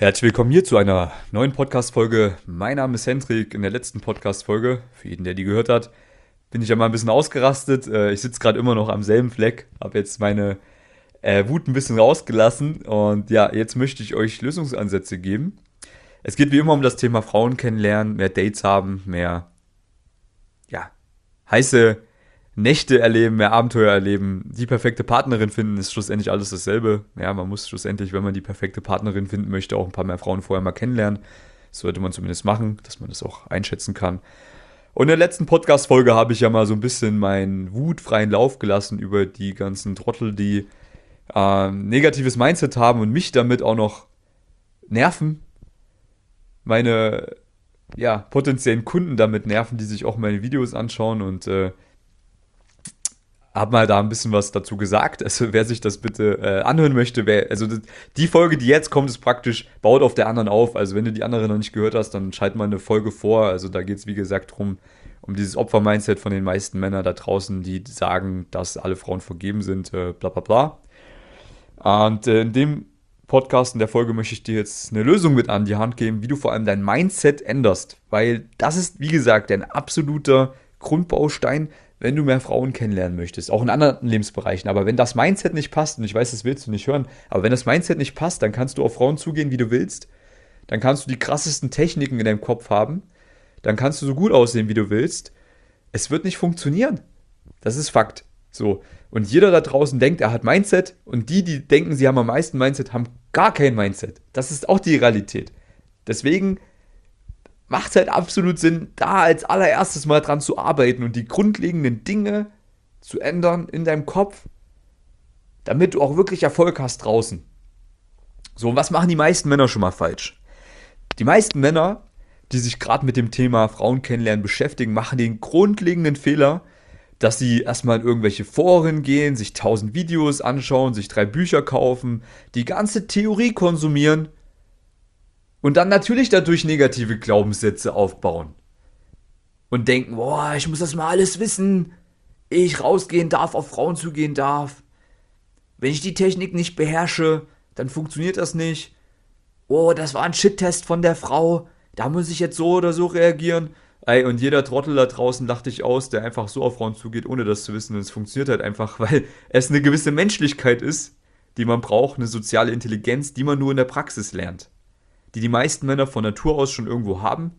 Herzlich willkommen hier zu einer neuen Podcast-Folge. Mein Name ist Hendrik. In der letzten Podcast-Folge, für jeden, der die gehört hat, bin ich ja mal ein bisschen ausgerastet. Ich sitze gerade immer noch am selben Fleck, habe jetzt meine Wut ein bisschen rausgelassen und ja, jetzt möchte ich euch Lösungsansätze geben. Es geht wie immer um das Thema Frauen kennenlernen, mehr Dates haben, mehr ja, heiße Nächte erleben, mehr Abenteuer erleben. Die perfekte Partnerin finden ist schlussendlich alles dasselbe. Ja, man muss schlussendlich, wenn man die perfekte Partnerin finden möchte, auch ein paar mehr Frauen vorher mal kennenlernen. Das sollte man zumindest machen, dass man das auch einschätzen kann. Und in der letzten Podcast-Folge habe ich ja mal so ein bisschen meinen wutfreien Lauf gelassen über die ganzen Trottel, die negatives Mindset haben und mich damit auch noch nerven. Meine potenziellen Kunden damit nerven, die sich auch meine Videos anschauen und habe mal da ein bisschen was dazu gesagt. Also wer sich das bitte anhören möchte, die Folge, die jetzt kommt, ist praktisch, baut auf der anderen auf. Also wenn du die andere noch nicht gehört hast, dann schalt mal eine Folge vor. Also da geht es, wie gesagt, um dieses Opfer-Mindset von den meisten Männern da draußen, die sagen, dass alle Frauen vergeben sind, bla bla bla. Und in dem Podcast, in der Folge möchte ich dir jetzt eine Lösung mit an die Hand geben, wie du vor allem dein Mindset änderst. Weil das ist, wie gesagt, ein absoluter Grundbaustein, wenn du mehr Frauen kennenlernen möchtest, auch in anderen Lebensbereichen. Aber wenn das Mindset nicht passt, und ich weiß, das willst du nicht hören, aber wenn das Mindset nicht passt, dann kannst du auf Frauen zugehen, wie du willst. Dann kannst du die krassesten Techniken in deinem Kopf haben. Dann kannst du so gut aussehen, wie du willst. Es wird nicht funktionieren. Das ist Fakt. So. Und jeder da draußen denkt, er hat Mindset, und die denken, sie haben am meisten Mindset, haben gar kein Mindset. Das ist auch die Realität. Deswegen macht es halt absolut Sinn, da als allererstes mal dran zu arbeiten und die grundlegenden Dinge zu ändern in deinem Kopf, damit du auch wirklich Erfolg hast draußen. So, und was machen die meisten Männer schon mal falsch? Die meisten Männer, die sich gerade mit dem Thema Frauen kennenlernen beschäftigen, machen den grundlegenden Fehler, dass sie erstmal in irgendwelche Foren gehen, sich 1000 Videos anschauen, sich 3 Bücher kaufen, die ganze Theorie konsumieren und dann natürlich dadurch negative Glaubenssätze aufbauen. Und denken, boah, ich muss das mal alles wissen. Ich rausgehen darf, auf Frauen zugehen darf. Wenn ich die Technik nicht beherrsche, dann funktioniert das nicht. Oh, das war ein Shit-Test von der Frau. Da muss ich jetzt so oder so reagieren. Ey, und jeder Trottel da draußen lacht dich aus, der einfach so auf Frauen zugeht, ohne das zu wissen. Und es funktioniert halt einfach, weil es eine gewisse Menschlichkeit ist, die man braucht, eine soziale Intelligenz, die man nur in der Praxis lernt. Die meisten Männer von Natur aus schon irgendwo haben,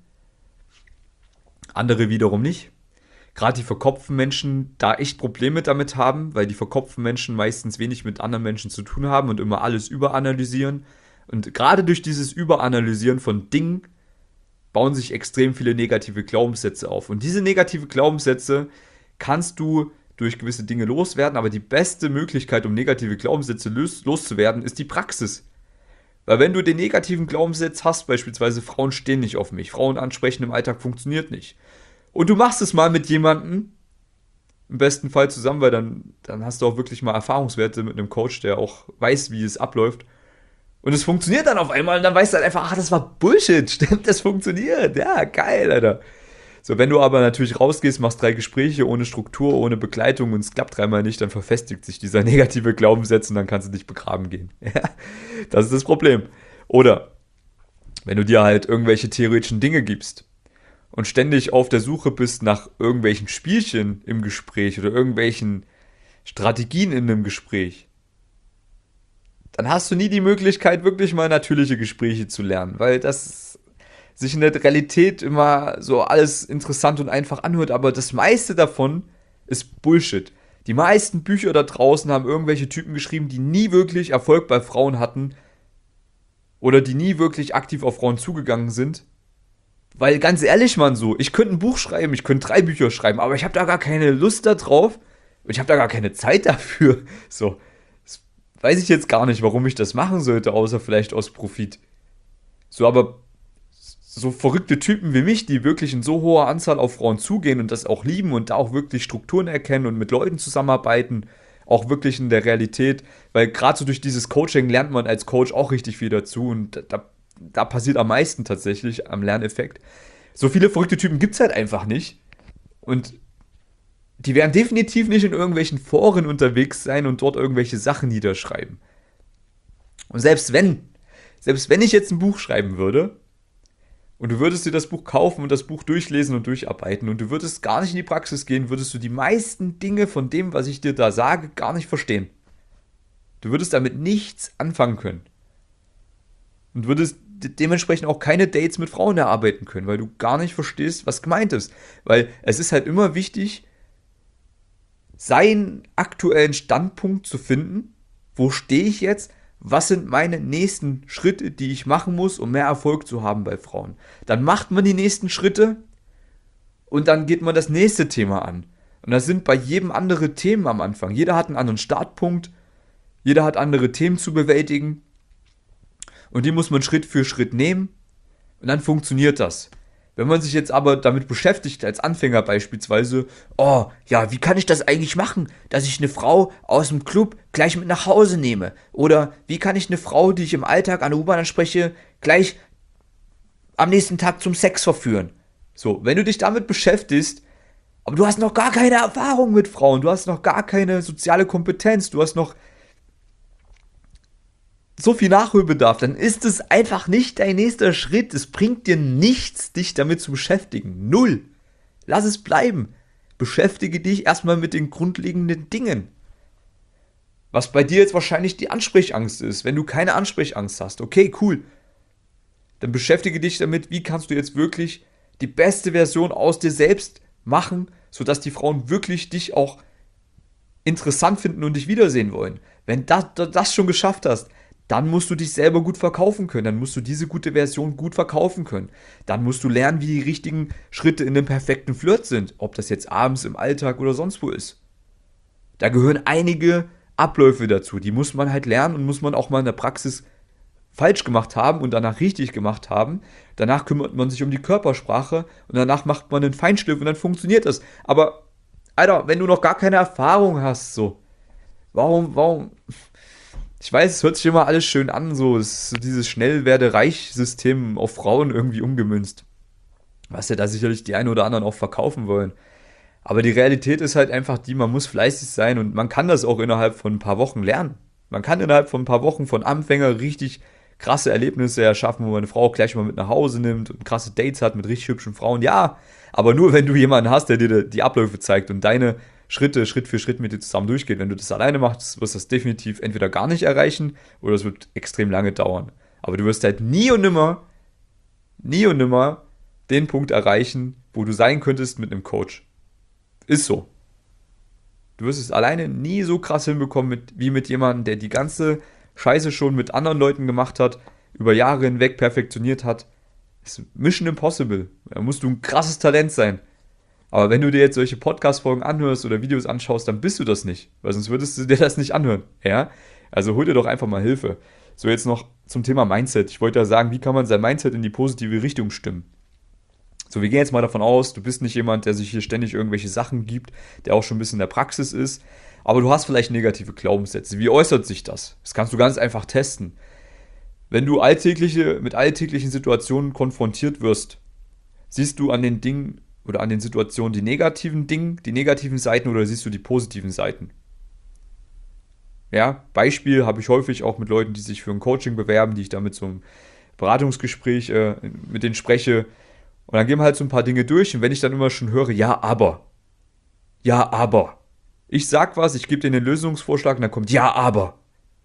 andere wiederum nicht. Gerade die verkopften Menschen da echt Probleme damit haben, weil die verkopften Menschen meistens wenig mit anderen Menschen zu tun haben und immer alles überanalysieren. Und gerade durch dieses Überanalysieren von Dingen bauen sich extrem viele negative Glaubenssätze auf. Und diese negative Glaubenssätze kannst du durch gewisse Dinge loswerden, aber die beste Möglichkeit, um negative Glaubenssätze loszuwerden, ist die Praxis. Weil wenn du den negativen Glaubenssatz hast, beispielsweise Frauen stehen nicht auf mich, Frauen ansprechen im Alltag funktioniert nicht. Und du machst es mal mit jemandem, im besten Fall zusammen, weil dann hast du auch wirklich mal Erfahrungswerte mit einem Coach, der auch weiß, wie es abläuft. Und es funktioniert dann auf einmal und dann weißt du halt einfach, ach, das war Bullshit, stimmt, das funktioniert. Ja, geil, Alter. So, wenn du aber natürlich rausgehst, machst 3 Gespräche ohne Struktur, ohne Begleitung und es klappt 3-mal nicht, dann verfestigt sich dieser negative Glaubenssatz und dann kannst du dich begraben gehen. Ja, das ist das Problem. Oder wenn du dir halt irgendwelche theoretischen Dinge gibst und ständig auf der Suche bist nach irgendwelchen Spielchen im Gespräch oder irgendwelchen Strategien in einem Gespräch, dann hast du nie die Möglichkeit, wirklich mal natürliche Gespräche zu lernen, weil das sich in der Realität immer so alles interessant und einfach anhört, aber das meiste davon ist Bullshit. Die meisten Bücher da draußen haben irgendwelche Typen geschrieben, die nie wirklich Erfolg bei Frauen hatten oder die nie wirklich aktiv auf Frauen zugegangen sind. Weil ganz ehrlich, Mann, so, ich könnte ein Buch schreiben, ich könnte 3 Bücher schreiben, aber ich habe da gar keine Lust da drauf und ich habe da gar keine Zeit dafür. So, das weiß ich jetzt gar nicht, warum ich das machen sollte, außer vielleicht aus Profit. So, aber so verrückte Typen wie mich, die wirklich in so hoher Anzahl auf Frauen zugehen und das auch lieben und da auch wirklich Strukturen erkennen und mit Leuten zusammenarbeiten, auch wirklich in der Realität, weil gerade so durch dieses Coaching lernt man als Coach auch richtig viel dazu und da passiert am meisten tatsächlich am Lerneffekt. So viele verrückte Typen gibt es halt einfach nicht und die werden definitiv nicht in irgendwelchen Foren unterwegs sein und dort irgendwelche Sachen niederschreiben. Und selbst wenn ich jetzt ein Buch schreiben würde und du würdest dir das Buch kaufen und das Buch durchlesen und durcharbeiten und du würdest gar nicht in die Praxis gehen, würdest du die meisten Dinge von dem, was ich dir da sage, gar nicht verstehen. Du würdest damit nichts anfangen können. Und würdest dementsprechend auch keine Dates mit Frauen erarbeiten können, weil du gar nicht verstehst, was gemeint ist. Weil es ist halt immer wichtig, seinen aktuellen Standpunkt zu finden. Wo stehe ich jetzt? Was sind meine nächsten Schritte, die ich machen muss, um mehr Erfolg zu haben bei Frauen? Dann macht man die nächsten Schritte und dann geht man das nächste Thema an. Und das sind bei jedem andere Themen am Anfang. Jeder hat einen anderen Startpunkt, jeder hat andere Themen zu bewältigen und die muss man Schritt für Schritt nehmen und dann funktioniert das. Wenn man sich jetzt aber damit beschäftigt, als Anfänger beispielsweise, oh, ja, wie kann ich das eigentlich machen, dass ich eine Frau aus dem Club gleich mit nach Hause nehme? Oder wie kann ich eine Frau, die ich im Alltag an der U-Bahn anspreche, gleich am nächsten Tag zum Sex verführen? So, wenn du dich damit beschäftigst, aber du hast noch gar keine Erfahrung mit Frauen, du hast noch gar keine soziale Kompetenz, du hast noch so viel Nachholbedarf, dann ist es einfach nicht dein nächster Schritt. Es bringt dir nichts, dich damit zu beschäftigen. Null. Lass es bleiben. Beschäftige dich erstmal mit den grundlegenden Dingen. Was bei dir jetzt wahrscheinlich die Ansprechangst ist. Wenn du keine Ansprechangst hast, okay, cool. Dann beschäftige dich damit, wie kannst du jetzt wirklich die beste Version aus dir selbst machen, sodass die Frauen wirklich dich auch interessant finden und dich wiedersehen wollen. Wenn du das schon geschafft hast, dann musst du dich selber gut verkaufen können. Dann musst du diese gute Version gut verkaufen können. Dann musst du lernen, wie die richtigen Schritte in dem perfekten Flirt sind. Ob das jetzt abends im Alltag oder sonst wo ist. Da gehören einige Abläufe dazu. Die muss man halt lernen und muss man auch mal in der Praxis falsch gemacht haben und danach richtig gemacht haben. Danach kümmert man sich um die Körpersprache und danach macht man einen Feinschliff und dann funktioniert das. Aber, Alter, wenn du noch gar keine Erfahrung hast, so, warum... Ich weiß, es hört sich immer alles schön an, so dieses Schnell-werde-reich-System auf Frauen irgendwie umgemünzt. Was ja da sicherlich die einen oder anderen auch verkaufen wollen. Aber die Realität ist halt einfach die, man muss fleißig sein und man kann das auch innerhalb von ein paar Wochen lernen. Man kann innerhalb von ein paar Wochen von Anfänger richtig krasse Erlebnisse erschaffen, wo man eine Frau gleich mal mit nach Hause nimmt und krasse Dates hat mit richtig hübschen Frauen. Ja, aber nur wenn du jemanden hast, der dir die Abläufe zeigt und deine Schritte, Schritt für Schritt mit dir zusammen durchgeht. Wenn du das alleine machst, wirst du das definitiv entweder gar nicht erreichen oder es wird extrem lange dauern. Aber du wirst halt nie und nimmer den Punkt erreichen, wo du sein könntest mit einem Coach. Ist so. Du wirst es alleine nie so krass hinbekommen wie mit jemandem, der die ganze Scheiße schon mit anderen Leuten gemacht hat, über Jahre hinweg perfektioniert hat. Das ist Mission Impossible. Da musst du ein krasses Talent sein. Aber wenn du dir jetzt solche Podcast-Folgen anhörst oder Videos anschaust, dann bist du das nicht. Weil sonst würdest du dir das nicht anhören. Ja? Also hol dir doch einfach mal Hilfe. So, jetzt noch zum Thema Mindset. Ich wollte ja sagen, wie kann man sein Mindset in die positive Richtung stimmen? So, wir gehen jetzt mal davon aus, du bist nicht jemand, der sich hier ständig irgendwelche Sachen gibt, der auch schon ein bisschen in der Praxis ist. Aber du hast vielleicht negative Glaubenssätze. Wie äußert sich das? Das kannst du ganz einfach testen. Wenn du mit alltäglichen Situationen konfrontiert wirst, siehst du an den Dingen oder an den Situationen die negativen Dinge, die negativen Seiten oder siehst du die positiven Seiten? Ja, Beispiel habe ich häufig auch mit Leuten, die sich für ein Coaching bewerben, die ich da mit so einem Beratungsgespräch mit denen spreche. Und dann gehen wir halt so ein paar Dinge durch und wenn ich dann immer schon höre, ja, aber. Ich sag was, ich gebe denen den Lösungsvorschlag und dann kommt, ja, aber.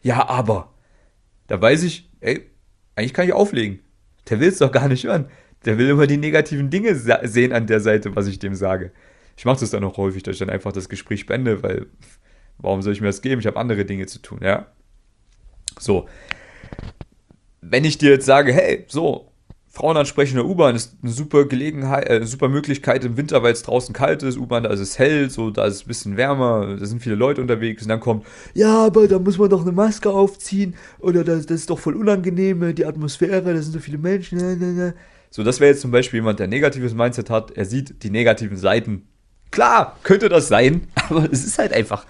Da weiß ich, ey, eigentlich kann ich auflegen. Der will es doch gar nicht hören. Der will immer die negativen Dinge sehen an der Seite, was ich dem sage. Ich mache das dann auch häufig, dass ich dann einfach das Gespräch beende, weil warum soll ich mir das geben? Ich habe andere Dinge zu tun, ja. So. Wenn ich dir jetzt sage, hey, so, Frauen ansprechen in der U-Bahn ist eine super Gelegenheit, super Möglichkeit im Winter, weil es draußen kalt ist, U-Bahn, da ist es hell, so, da ist es ein bisschen wärmer, da sind viele Leute unterwegs und dann kommt, ja, aber da muss man doch eine Maske aufziehen oder das ist doch voll unangenehm, die Atmosphäre, da sind so viele Menschen, So, das wäre jetzt zum Beispiel jemand, der ein negatives Mindset hat, er sieht die negativen Seiten. Klar, könnte das sein, aber es ist halt einfach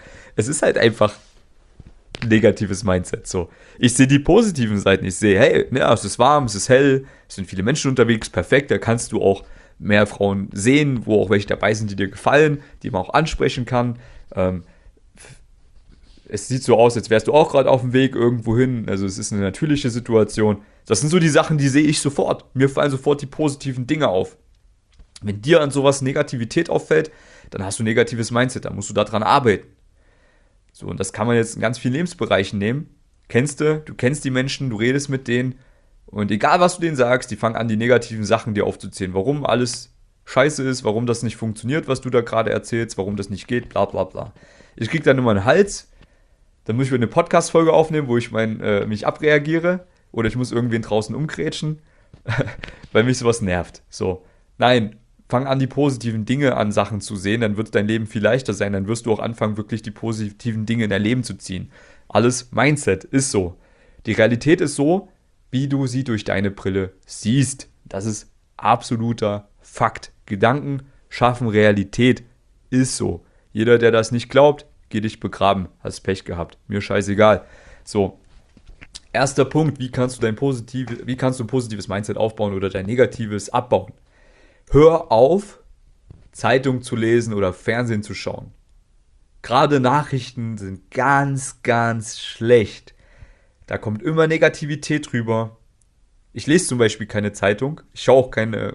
negatives Mindset. So, ich sehe die positiven Seiten. Ich sehe, hey, ja, es ist warm, es ist hell, es sind viele Menschen unterwegs, perfekt. Da kannst du auch mehr Frauen sehen, wo auch welche dabei sind, die dir gefallen, die man auch ansprechen kann. es sieht so aus, als wärst du auch gerade auf dem Weg irgendwo hin. Also es ist eine natürliche Situation. Das sind so die Sachen, die sehe ich sofort. Mir fallen sofort die positiven Dinge auf. Wenn dir an sowas Negativität auffällt, dann hast du ein negatives Mindset, dann musst du daran arbeiten. So, und das kann man jetzt in ganz vielen Lebensbereichen nehmen. Du kennst die Menschen, du redest mit denen und egal was du denen sagst, die fangen an, die negativen Sachen dir aufzuzählen. Warum alles scheiße ist, warum das nicht funktioniert, was du da gerade erzählst, warum das nicht geht, bla bla bla. Ich krieg dann immer einen Hals, dann muss ich wieder eine Podcast-Folge aufnehmen, wo ich mich abreagiere oder ich muss irgendwen draußen umgrätschen, weil mich sowas nervt. So, nein, fang an, die positiven Dinge an Sachen zu sehen, dann wird dein Leben viel leichter sein, dann wirst du auch anfangen, wirklich die positiven Dinge in dein Leben zu ziehen. Alles Mindset ist so. Die Realität ist so, wie du sie durch deine Brille siehst. Das ist absoluter Fakt. Gedanken schaffen Realität. Ist so. Jeder, der das nicht glaubt, geh dich begraben. Hast Pech gehabt. Mir scheißegal. So. Erster Punkt, wie kannst du ein positives Mindset aufbauen oder dein negatives abbauen? Hör auf, Zeitung zu lesen oder Fernsehen zu schauen. Gerade Nachrichten sind ganz, ganz schlecht. Da kommt immer Negativität drüber. Ich lese zum Beispiel keine Zeitung. Ich schaue auch kein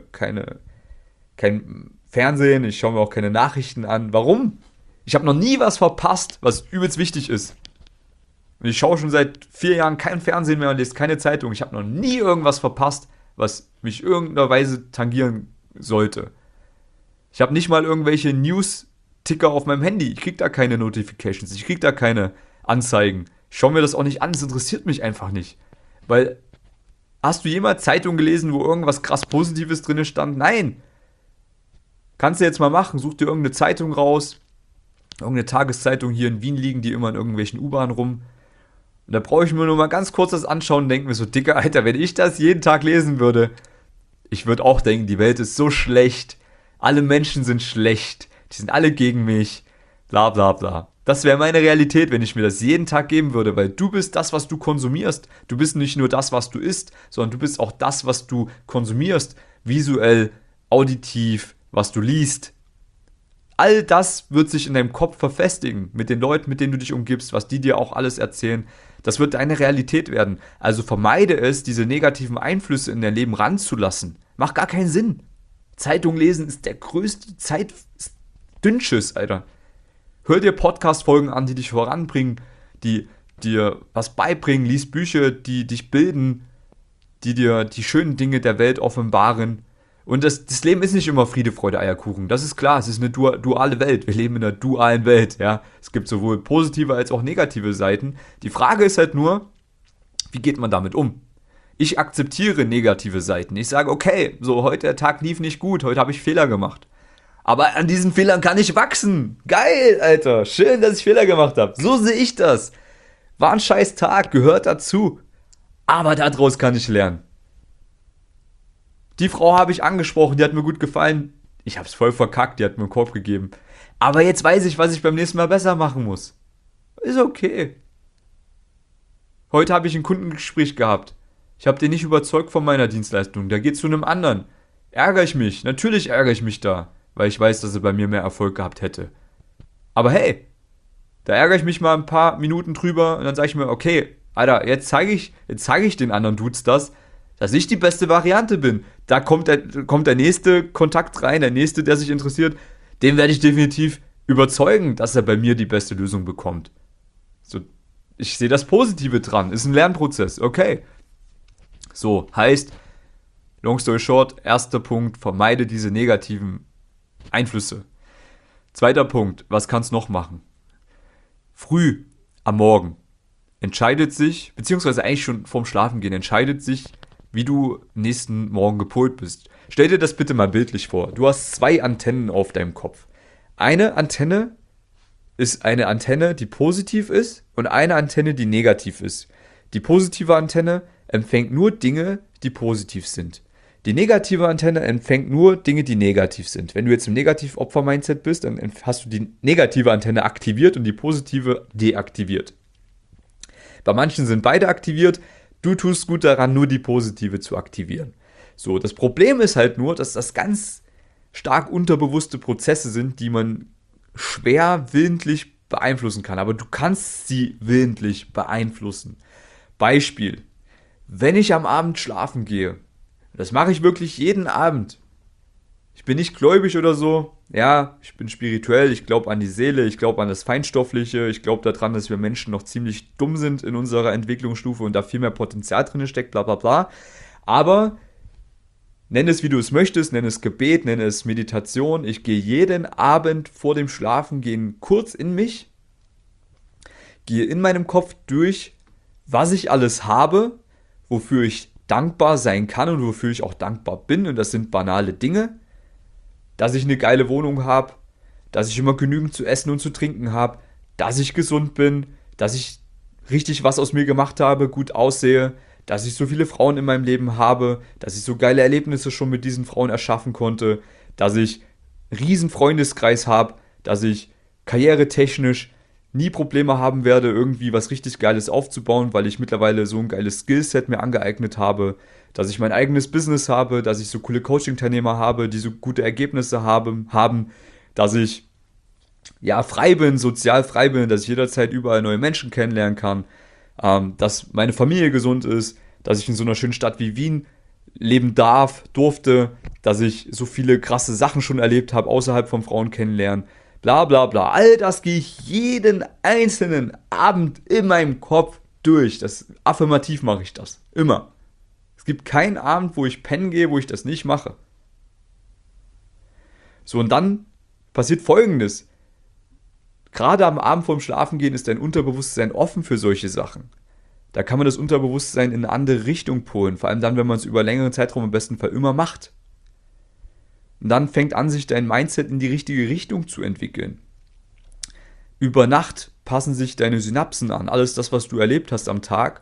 Fernsehen. Ich schaue mir auch keine Nachrichten an. Warum? Ich habe noch nie was verpasst, was übelst wichtig ist. Und ich schaue schon seit 4 Jahren kein Fernsehen mehr und lese keine Zeitung. Ich habe noch nie irgendwas verpasst, was mich irgendeiner Weise tangieren sollte. Ich habe nicht mal irgendwelche News-Ticker auf meinem Handy. Ich kriege da keine Notifications. Ich kriege da keine Anzeigen. Ich schaue mir das auch nicht an. Es interessiert mich einfach nicht. Weil, hast du jemals Zeitung gelesen, wo irgendwas krass Positives drin stand? Nein. Kannst du jetzt mal machen. Such dir irgendeine Zeitung raus. Irgendeine Tageszeitung. Hier in Wien liegen die immer in irgendwelchen U-Bahnen rum. Und da brauche ich mir nur mal ganz kurz das anschauen und denke mir so, Dicker, Alter, wenn ich das jeden Tag lesen würde, ich würde auch denken, die Welt ist so schlecht. Alle Menschen sind schlecht. Die sind alle gegen mich. Bla bla bla. Das wäre meine Realität, wenn ich mir das jeden Tag geben würde, weil du bist das, was du konsumierst. Du bist nicht nur das, was du isst, sondern du bist auch das, was du konsumierst. Visuell, auditiv, was du liest. All das wird sich in deinem Kopf verfestigen. Mit den Leuten, mit denen du dich umgibst, was die dir auch alles erzählen. Das wird deine Realität werden. Also vermeide es, diese negativen Einflüsse in dein Leben ranzulassen. Macht gar keinen Sinn. Zeitung lesen ist der größte Dünnschiss, Alter. Hör dir Podcast-Folgen an, die dich voranbringen, die dir was beibringen, lies Bücher, die dich bilden, die dir die schönen Dinge der Welt offenbaren. Und das Leben ist nicht immer Friede, Freude, Eierkuchen. Das ist klar, es ist eine duale Welt. Wir leben in einer dualen Welt, ja. Es gibt sowohl positive als auch negative Seiten. Die Frage ist halt nur, wie geht man damit um? Ich akzeptiere negative Seiten. Ich sage, okay, so heute der Tag lief nicht gut, heute habe ich Fehler gemacht. Aber an diesen Fehlern kann ich wachsen. Geil, Alter. Schön, dass ich Fehler gemacht habe. So sehe ich das. War ein scheiß Tag, gehört dazu. Aber daraus kann ich lernen. Die Frau habe ich angesprochen, die hat mir gut gefallen. Ich habe es voll verkackt, die hat mir einen Korb gegeben. Aber jetzt weiß ich, was ich beim nächsten Mal besser machen muss. Ist okay. Heute habe ich ein Kundengespräch gehabt. Ich habe den nicht überzeugt von meiner Dienstleistung. Der geht zu einem anderen. Ärgere ich mich. Natürlich ärgere ich mich da. Weil ich weiß, dass er bei mir mehr Erfolg gehabt hätte. Aber hey, da ärgere ich mich mal ein paar Minuten drüber und dann sage ich mir, okay, Alter, jetzt zeige ich den anderen Dudes dass ich die beste Variante bin. Da kommt der nächste Kontakt rein, der nächste, der sich interessiert, den werde ich definitiv überzeugen, dass er bei mir die beste Lösung bekommt. So, ich sehe das Positive dran, ist ein Lernprozess, okay. So, heißt, long story short, erster Punkt, vermeide diese negativen Einflüsse. Zweiter Punkt, was kannst du noch machen? Früh am Morgen entscheidet sich, beziehungsweise eigentlich schon vorm Schlafengehen, entscheidet sich, wie du nächsten Morgen gepolt bist. Stell dir das bitte mal bildlich vor. Du hast 2 Antennen auf deinem Kopf. Eine Antenne ist eine Antenne, die positiv ist und eine Antenne, die negativ ist. Die positive Antenne empfängt nur Dinge, die positiv sind. Die negative Antenne empfängt nur Dinge, die negativ sind. Wenn du jetzt im Negativ-Opfer-Mindset bist, dann hast du die negative Antenne aktiviert und die positive deaktiviert. Bei manchen sind beide aktiviert. Du tust gut daran, nur die positive zu aktivieren. So, das Problem ist halt nur, dass das ganz stark unterbewusste Prozesse sind, die man schwer willentlich beeinflussen kann, aber du kannst sie willentlich beeinflussen. Beispiel, wenn ich am Abend schlafen gehe, das mache ich wirklich jeden Abend. Ich bin nicht gläubig oder so. Ja, ich bin spirituell, ich glaube an die Seele, ich glaube an das Feinstoffliche, ich glaube daran, dass wir Menschen noch ziemlich dumm sind in unserer Entwicklungsstufe und da viel mehr Potenzial drin steckt, bla bla bla. Aber nenn es wie du es möchtest, nenn es Gebet, nenn es Meditation. Ich gehe jeden Abend vor dem Schlafengehen kurz in mich, gehe in meinem Kopf durch, was ich alles habe, wofür ich dankbar sein kann und wofür ich auch dankbar bin. Und das sind banale Dinge. Dass ich eine geile Wohnung habe, dass ich immer genügend zu essen und zu trinken habe, dass ich gesund bin, dass ich richtig was aus mir gemacht habe, gut aussehe, dass ich so viele Frauen in meinem Leben habe, dass ich so geile Erlebnisse schon mit diesen Frauen erschaffen konnte, dass ich einen riesen Freundeskreis habe, dass ich karrieretechnisch nie Probleme haben werde, irgendwie was richtig Geiles aufzubauen, weil ich mittlerweile so ein geiles Skillset mir angeeignet habe, dass ich mein eigenes Business habe, dass ich so coole Coaching-Teilnehmer habe, die so gute Ergebnisse haben, dass ich ja frei bin, sozial frei bin, dass ich jederzeit überall neue Menschen kennenlernen kann, dass meine Familie gesund ist, dass ich in so einer schönen Stadt wie Wien leben durfte, dass ich so viele krasse Sachen schon erlebt habe, außerhalb vom Frauen kennenlernen, bla bla bla. All das gehe ich jeden einzelnen Abend in meinem Kopf durch. Affirmativ mache ich das. Immer. Es gibt keinen Abend, wo ich pennen gehe, wo ich das nicht mache. So, und dann passiert Folgendes. Gerade am Abend vorm Schlafengehen ist dein Unterbewusstsein offen für solche Sachen. Da kann man das Unterbewusstsein in eine andere Richtung polen. Vor allem dann, wenn man es über längeren Zeitraum im besten Fall immer macht. Und dann fängt an, sich dein Mindset in die richtige Richtung zu entwickeln. Über Nacht passen sich deine Synapsen an. Alles das, was du erlebt hast am Tag,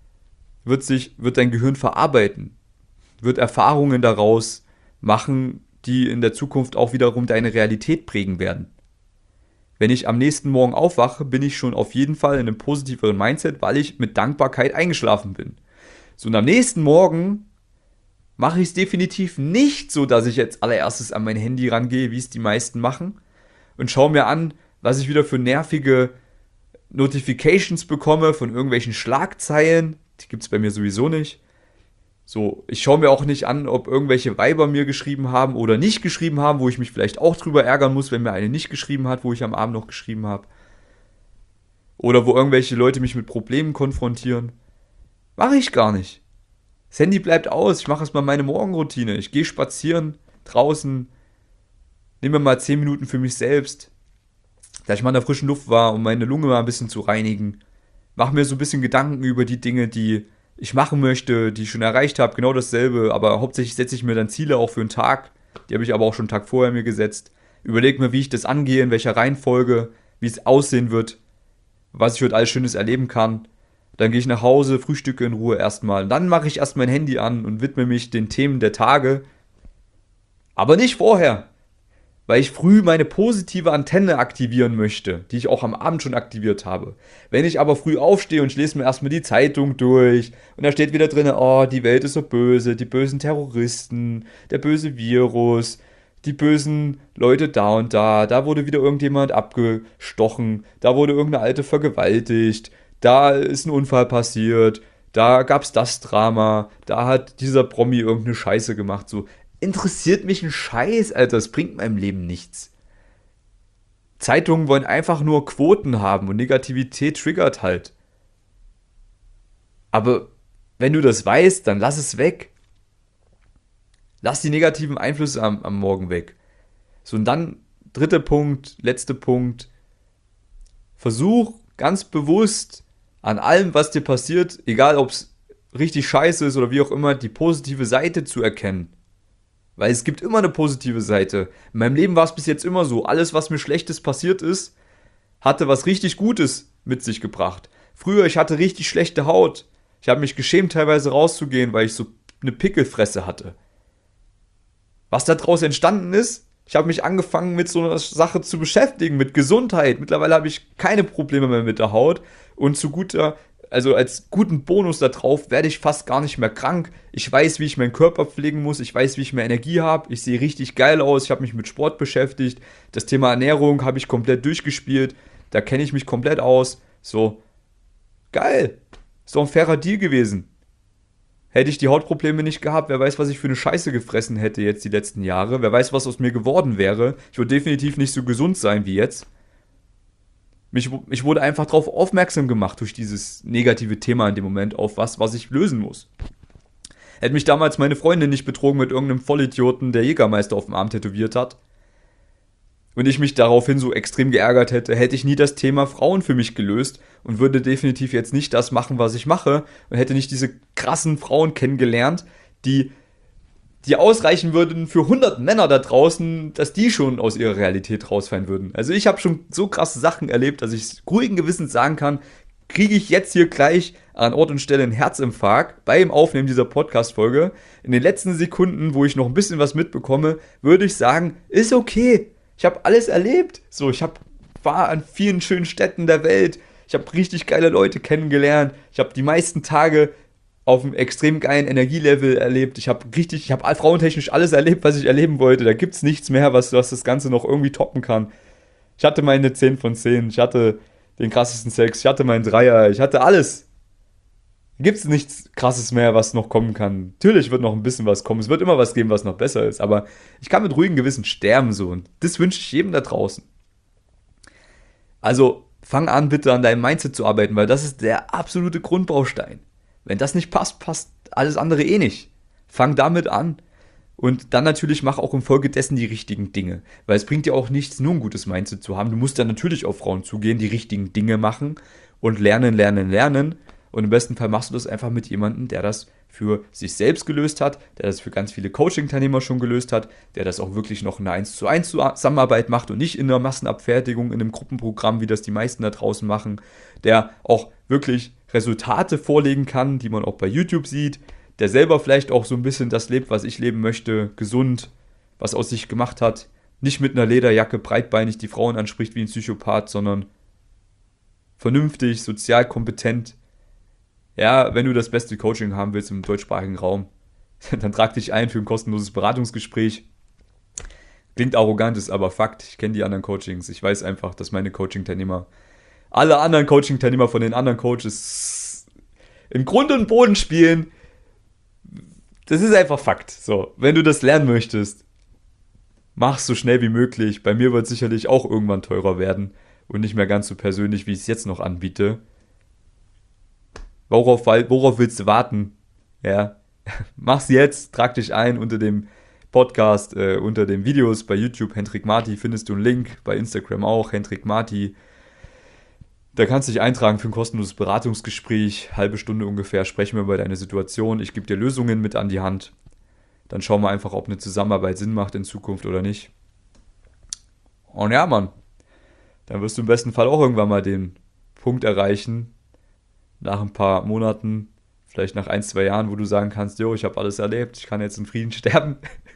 wird dein Gehirn verarbeiten. Wird Erfahrungen daraus machen, die in der Zukunft auch wiederum deine Realität prägen werden. Wenn ich am nächsten Morgen aufwache, bin ich schon auf jeden Fall in einem positiveren Mindset, weil ich mit Dankbarkeit eingeschlafen bin. So, und am nächsten Morgen mache ich es definitiv nicht so, dass ich jetzt allererstes an mein Handy rangehe, wie es die meisten machen, und schaue mir an, was ich wieder für nervige Notifications bekomme von irgendwelchen Schlagzeilen. Die gibt es bei mir sowieso nicht. So, ich schaue mir auch nicht an, ob irgendwelche Weiber mir geschrieben haben oder nicht geschrieben haben, wo ich mich vielleicht auch drüber ärgern muss, wenn mir eine nicht geschrieben hat, wo ich am Abend noch geschrieben habe. Oder wo irgendwelche Leute mich mit Problemen konfrontieren. Mache ich gar nicht. Das Handy bleibt aus, ich mache erstmal meine Morgenroutine. Ich gehe spazieren draußen, nehme mal 10 Minuten für mich selbst, dass ich mal in der frischen Luft war, um meine Lunge mal ein bisschen zu reinigen. Mache mir so ein bisschen Gedanken über die Dinge, die ich machen möchte, die ich schon erreicht habe, genau dasselbe, aber hauptsächlich setze ich mir dann Ziele auch für einen Tag, die habe ich aber auch schon einen Tag vorher mir gesetzt. Überlege mir, wie ich das angehe, in welcher Reihenfolge, wie es aussehen wird, was ich heute alles Schönes erleben kann. Dann gehe ich nach Hause, frühstücke in Ruhe erstmal. Dann mache ich erst mein Handy an und widme mich den Themen der Tage. Aber nicht vorher, weil ich früh meine positive Antenne aktivieren möchte, die ich auch am Abend schon aktiviert habe. Wenn ich aber früh aufstehe und ich lese mir erstmal die Zeitung durch und da steht wieder drin, oh, die Welt ist so böse, die bösen Terroristen, der böse Virus, die bösen Leute da und da wurde wieder irgendjemand abgestochen, da wurde irgendeine Alte vergewaltigt, da ist ein Unfall passiert, da gab's das Drama, da hat dieser Promi irgendeine Scheiße gemacht, so. Interessiert mich ein Scheiß, Alter, das bringt meinem Leben nichts. Zeitungen wollen einfach nur Quoten haben und Negativität triggert halt. Aber wenn du das weißt, dann lass es weg. Lass die negativen Einflüsse am Morgen weg. So, und dann dritter Punkt, letzter Punkt. Versuch ganz bewusst an allem, was dir passiert, egal ob es richtig scheiße ist oder wie auch immer, die positive Seite zu erkennen. Weil es gibt immer eine positive Seite. In meinem Leben war es bis jetzt immer so. Alles, was mir Schlechtes passiert ist, hatte was richtig Gutes mit sich gebracht. Früher, ich hatte richtig schlechte Haut. Ich habe mich geschämt, teilweise rauszugehen, weil ich so eine Pickelfresse hatte. Was daraus entstanden ist, ich habe mich angefangen, mit so einer Sache zu beschäftigen, mit Gesundheit. Mittlerweile habe ich keine Probleme mehr mit der Haut. Und als guten Bonus da drauf werde ich fast gar nicht mehr krank. Ich weiß, wie ich meinen Körper pflegen muss. Ich weiß, wie ich mehr Energie habe. Ich sehe richtig geil aus. Ich habe mich mit Sport beschäftigt. Das Thema Ernährung habe ich komplett durchgespielt. da kenne ich mich komplett aus. So, geil, ist doch ein fairer Deal gewesen. Hätte ich die Hautprobleme nicht gehabt, wer weiß, was ich für eine Scheiße gefressen hätte jetzt die letzten Jahre. Wer weiß, was aus mir geworden wäre. Ich würde definitiv nicht so gesund sein wie jetzt. Ich wurde einfach darauf aufmerksam gemacht durch dieses negative Thema in dem Moment, auf was ich lösen muss. Hätte mich damals meine Freundin nicht betrogen mit irgendeinem Vollidioten, der Jägermeister auf dem Arm tätowiert hat, und ich mich daraufhin so extrem geärgert hätte, hätte ich nie das Thema Frauen für mich gelöst und würde definitiv jetzt nicht das machen, was ich mache, und hätte nicht diese krassen Frauen kennengelernt, die ausreichen würden für 100 Männer da draußen, dass die schon aus ihrer Realität rausfallen würden. Also ich habe schon so krasse Sachen erlebt, dass ich ruhigen Gewissens sagen kann, kriege ich jetzt hier gleich an Ort und Stelle einen Herzinfarkt beim Aufnehmen dieser Podcast-Folge. In den letzten Sekunden, wo ich noch ein bisschen was mitbekomme, würde ich sagen, ist okay. Ich habe alles erlebt. So, war an vielen schönen Städten der Welt. Ich habe richtig geile Leute kennengelernt. Ich habe die meisten Tage auf einem extrem geilen Energielevel erlebt. Ich habe frauentechnisch alles erlebt, was ich erleben wollte. Da gibt es nichts mehr, was das Ganze noch irgendwie toppen kann. Ich hatte meine 10 von 10. Ich hatte den krassesten Sex. Ich hatte meinen Dreier. Ich hatte alles. Gibt es nichts Krasses mehr, was noch kommen kann. Natürlich wird noch ein bisschen was kommen. Es wird immer was geben, was noch besser ist. Aber ich kann mit ruhigem Gewissen sterben so. Und das wünsche ich jedem da draußen. Also fang an, bitte an deinem Mindset zu arbeiten, weil das ist der absolute Grundbaustein. Wenn das nicht passt, passt alles andere eh nicht. Fang damit an. Und dann natürlich mach auch infolgedessen die richtigen Dinge. Weil es bringt dir auch nichts, nur ein gutes Mindset zu haben. Du musst dann natürlich auf Frauen zugehen, die richtigen Dinge machen und lernen. Und im besten Fall machst du das einfach mit jemandem, der das für sich selbst gelöst hat, der das für ganz viele Coaching-Teilnehmer schon gelöst hat, der das auch wirklich noch in einer 1:1 Zusammenarbeit macht und nicht in einer Massenabfertigung, in einem Gruppenprogramm, wie das die meisten da draußen machen, der auch wirklich Resultate vorlegen kann, die man auch bei YouTube sieht, der selber vielleicht auch so ein bisschen das lebt, was ich leben möchte, gesund, was aus sich gemacht hat, nicht mit einer Lederjacke breitbeinig die Frauen anspricht wie ein Psychopath, sondern vernünftig, sozial kompetent. Ja, wenn du das beste Coaching haben willst im deutschsprachigen Raum, dann trag dich ein für ein kostenloses Beratungsgespräch. Klingt arrogant, ist aber Fakt. Ich kenne die anderen Coachings. Ich weiß einfach, dass meine Coaching-Teilnehmer, alle anderen Coaching-Teilnehmer von den anderen Coaches in Grund und Boden spielen. Das ist einfach Fakt. So, wenn du das lernen möchtest, mach es so schnell wie möglich. Bei mir wird es sicherlich auch irgendwann teurer werden und nicht mehr ganz so persönlich, wie ich es jetzt noch anbiete. Worauf willst du warten? Ja, mach's jetzt, trag dich ein unter dem Podcast, unter den Videos bei YouTube, Hendrik Marti, findest du einen Link, bei Instagram auch, Hendrik Marti. Da kannst du dich eintragen für ein kostenloses Beratungsgespräch, halbe Stunde ungefähr, sprechen wir über deine Situation, ich gebe dir Lösungen mit an die Hand. Dann schauen wir einfach, ob eine Zusammenarbeit Sinn macht in Zukunft oder nicht. Und ja, Mann, dann wirst du im besten Fall auch irgendwann mal den Punkt erreichen, nach ein paar Monaten, vielleicht nach 1-2 Jahren, wo du sagen kannst, jo, ich habe alles erlebt, ich kann jetzt in Frieden sterben.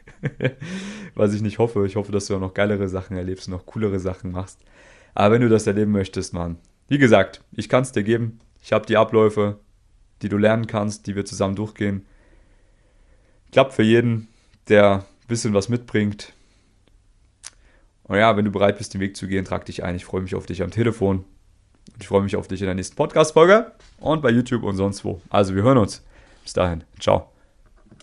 Was ich nicht hoffe. Ich hoffe, dass du auch noch geilere Sachen erlebst und noch coolere Sachen machst. Aber wenn du das erleben möchtest, Mann, wie gesagt, ich kann es dir geben. Ich habe die Abläufe, die du lernen kannst, die wir zusammen durchgehen. Klappt für jeden, der ein bisschen was mitbringt. Und ja, wenn du bereit bist, den Weg zu gehen, trag dich ein. Ich freue mich auf dich am Telefon. Und ich freue mich auf dich in der nächsten Podcast-Folge und bei YouTube und sonst wo. Also wir hören uns. Bis dahin. Ciao.